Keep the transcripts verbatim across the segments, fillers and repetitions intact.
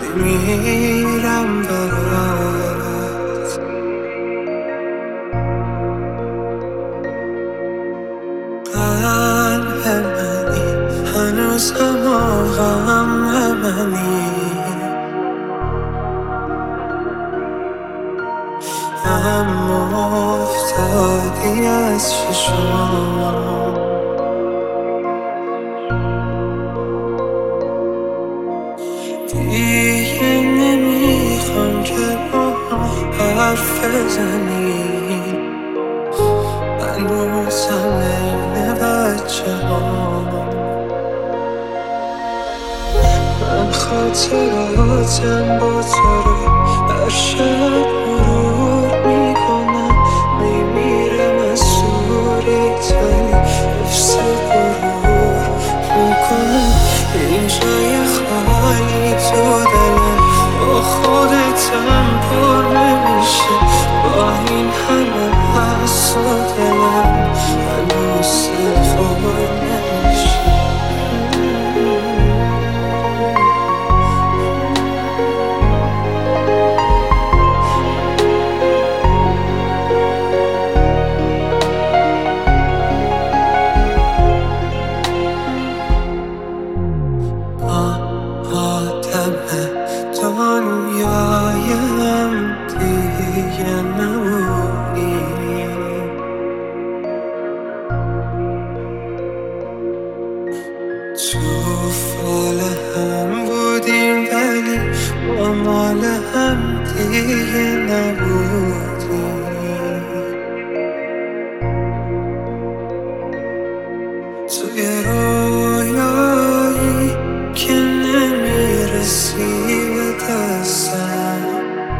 میمیرم برات. قلب منی هنوز هم غم منی، اما افتادی از چشام. دیگه نمیخوام که با هم حرف بزنی، هنوزم عین بچه ها. من خاطراتم با تو رو هر شب مرور میکنم، میمیرم از سوری تایی حفظ غرور میکنم. اینجا یه خالی تو دلم با خودتم پر نمیشه، با این همه حس و دلم هنوز دلخور نمیشه. دنیایم دیگه نمونی، تو فال هم بودیم ولی ما مال هم دیگه نبودیم. توی رویایی که نمیرسی به دستم،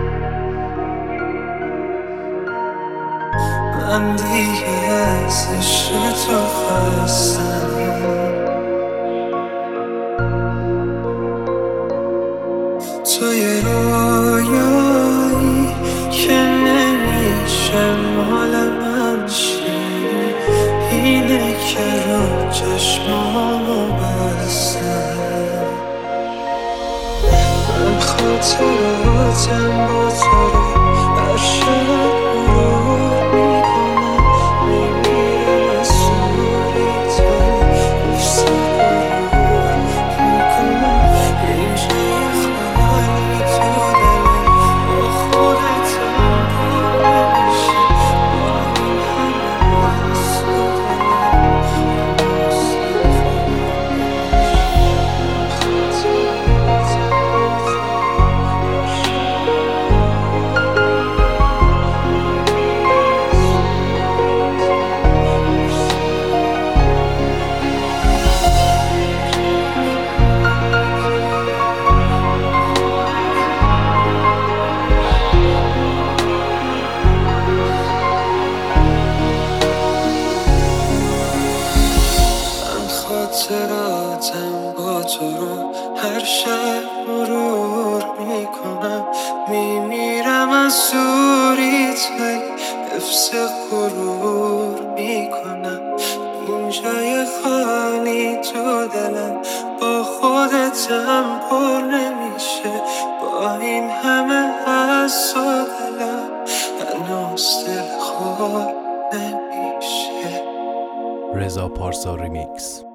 من دیگه از عشق تو خستم. توی رویایی که نمیشه مال من شی، اینه که رو چشمامو بستم. من خاطراتم با تو رو هر شب مرور میکنم، میمیرم از سوری تایی حفظ غرور میکنم. اینجا یه خالی تو دلم با خودتم پر نمیشه، با این همه حس و دلم هنوز دلخور خاطراتم با تو رو هر شب مرور میکنم، میمیرم از سوری تایی حفظ غرور میکنم. اینجا یه خالی تو دلم با خودتم پر نمیشه، با این همه حس و دلم هنوز دلخور نمیشه. رضا پارسا ریمیکس.